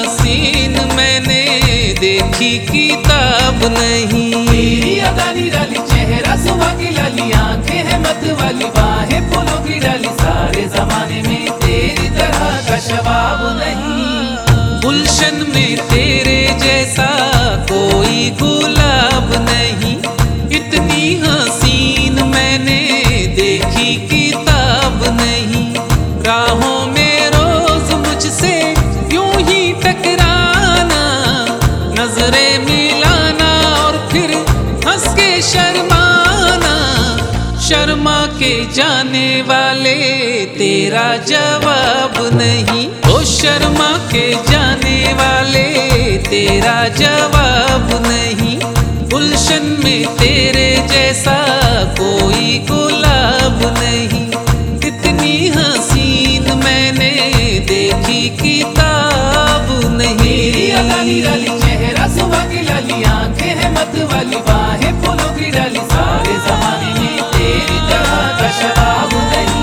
हसीन मैंने देखी किताब नहीं। तेरी अदा निराली, चेहरा सुबह की लाली, आंखें है मत वाली, बाहें फूलों की डाली, सारे जमाने में तेरी तरह का शबाब नहीं। गुलशन में तेरे जैसा कोई गुलाब नहीं, इतनी हसीन मैंने देखी किताब नहीं। राहों में रोज मुझसे यूं ही टकराना, नजरें मिलाना और फिर हंस के शर्माना। शर्मा के जाने वाले तेरा जवाब नहीं, ओ शर्मा के जाने वाले तेरा जवाब नहीं। गुलशन में तेरे जैसा कोई गुलाब नहीं, इतनी हसीन मैंने देखी किताब नहीं। तेरी अदा निराली, चेहरा सुबह की लाली, आंखें है मत वाली, बाहें फूलों की डाली, सारे जमाने में तेरी तरह का शबाब नहीं।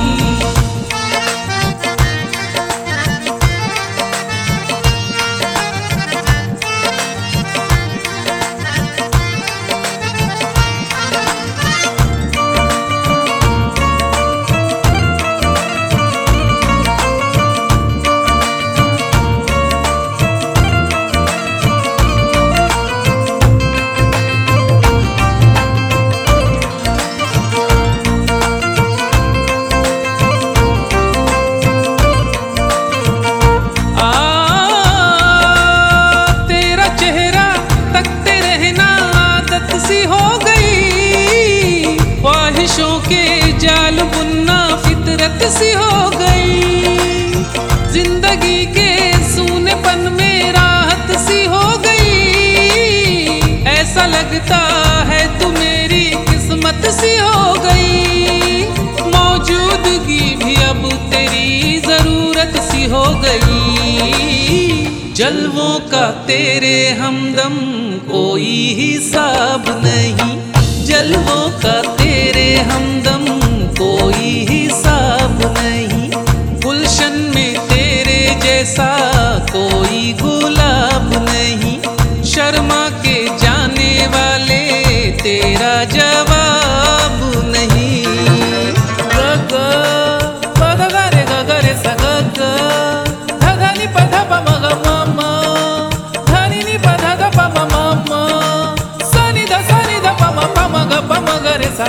के जाल बुनना फितरत सी हो गई, जिंदगी के सूनेपन में राहत सी हो गई। ऐसा लगता है तू मेरी किस्मत सी हो गई, मौजूदगी भी अब तेरी जरूरत सी हो गई। जलवों का तेरे हमदम कोई हिसाब नहीं, जलवों का तेरे हमदम कोई हिसाब नहीं। गुलशन में तेरे जैसा कोई गुलाब नहीं, शर्मा के जाने वाले तेरा जवाब नहीं। ग पद ग रे स ग ग, ध ध नि प ध प म ग म म, ध नि नि प ध ध प म म म, स नि ध प म प म ग प म ग रे सा।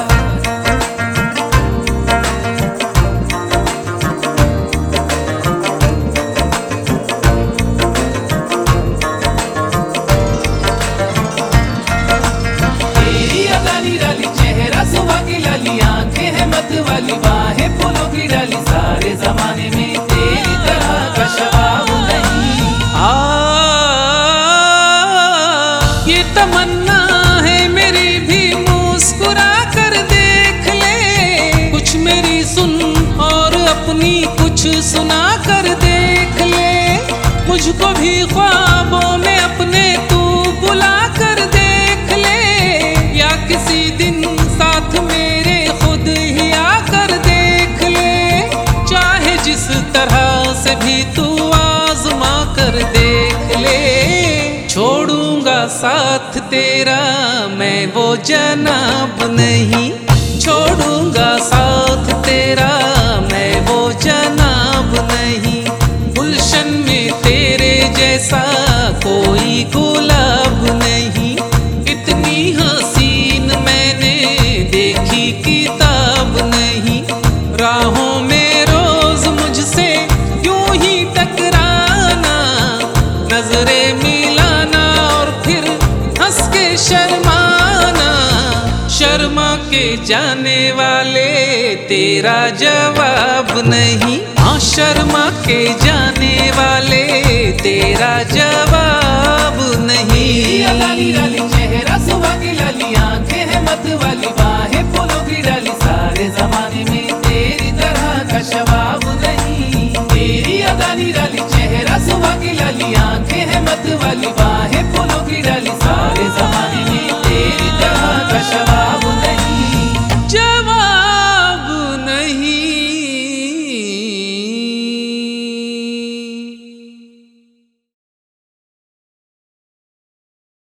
आंखें है मत वाली, बाहें फूलों की डाली, सारे जमाने में तेरी तरह का शबाब नहीं। ये तमन्ना है मेरी भी, मुस्कुरा कर देख ले, कुछ मेरी सुन और अपनी कुछ सुना कर देख ले। मुझको भी ख्वाबों में अपने तू बुला कर देख ले, या किसी दिन साथ मेरे खुद ही आकर देख ले। चाहे जिस तरह से भी तू आजमा कर देख ले, छोड़ूंगा साथ तेरा मैं वो जनाब नहीं, छोड़ूंगा साथ तेरा मैं वो जनाब नहीं। गुलशन में तेरे जैसा कोई गुलाब नहीं, इतनी हसीन मैंने देखी किताब नहीं। राहों में रोज मुझसे यूं ही टकराना, नजरें मिलाना और फिर हंस के शर्माना। शर्मा के जाने वाले तेरा जवाब नहीं, हाँ शर्मा के जाने वाले तेरा जवाब नहीं।